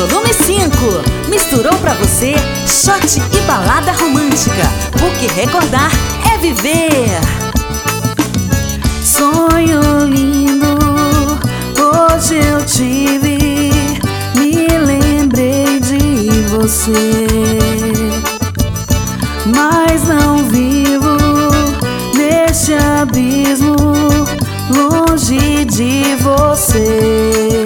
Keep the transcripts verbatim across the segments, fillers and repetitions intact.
Volume cinco. Misturou pra você shot e balada romântica, porque recordar é viver. Sonho lindo, hoje eu tive, me lembrei de você, mas não vivo neste abismo, longe de você.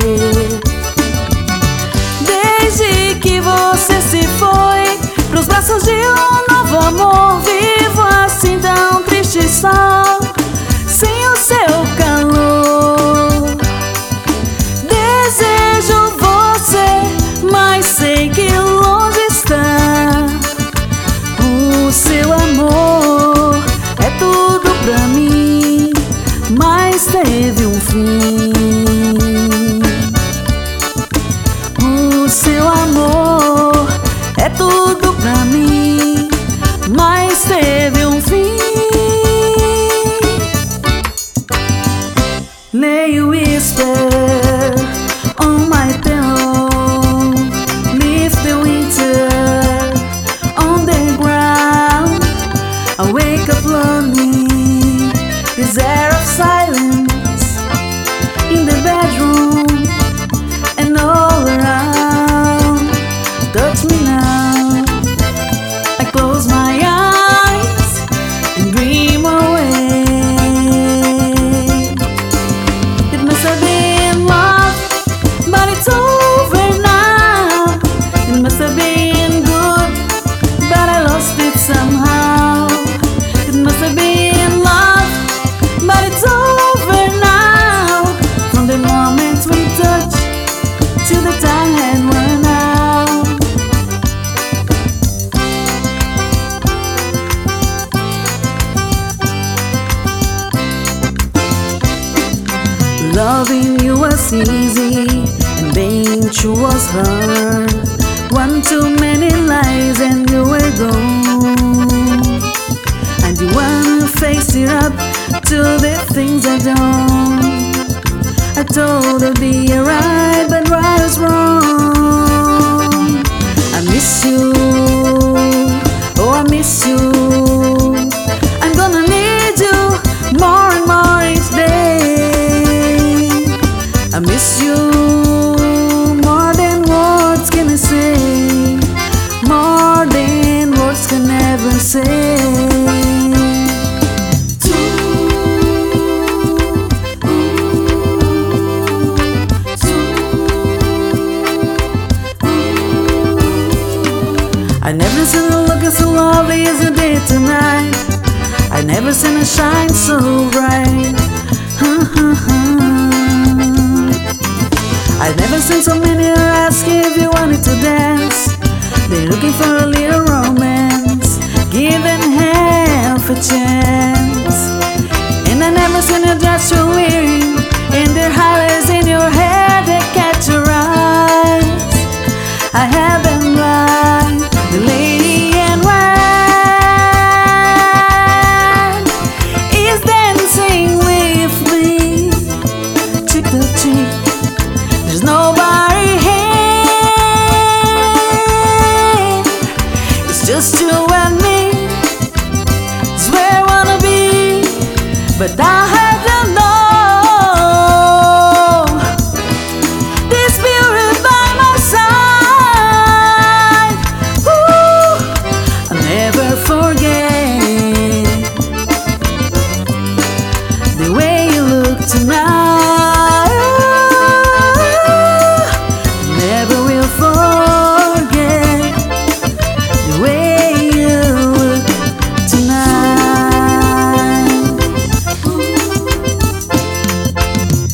Desde que você se foi pros braços de um novo amor, vivo assim tão triste só, sem o seu calor. Desejo você, mas sei que longe está. O seu amor é tudo pra mim, mas teve um fim. O seu amor é tudo pra mim, mas teve um fim. Lay you whisper on my pillow, leave the winter on the ground. I wake up lonely, this air of silence in the bedroom and all around. Touch me now, I close my eyes and dream away. It must have been love, but it's over now. It must have been good, but I lost it somehow. It must have been love, but it's over now. From the moment we touch till the time had run out. Loving you was easy and being true was hard. One too many lies and you were gone. And you wanna face it up to the things I don't. I told her be alright, but right was wrong. I miss you, oh I miss you. I'm gonna need you more and more each day. I miss you more than words can say, more than words can ever say. I never seen her looking so lovely as you did tonight. I never seen her shine so bright. I never seen so many ask if you wanted to dance. They're looking for a little romance, giving half a chance. And I never seen a dress so weary, and their highlights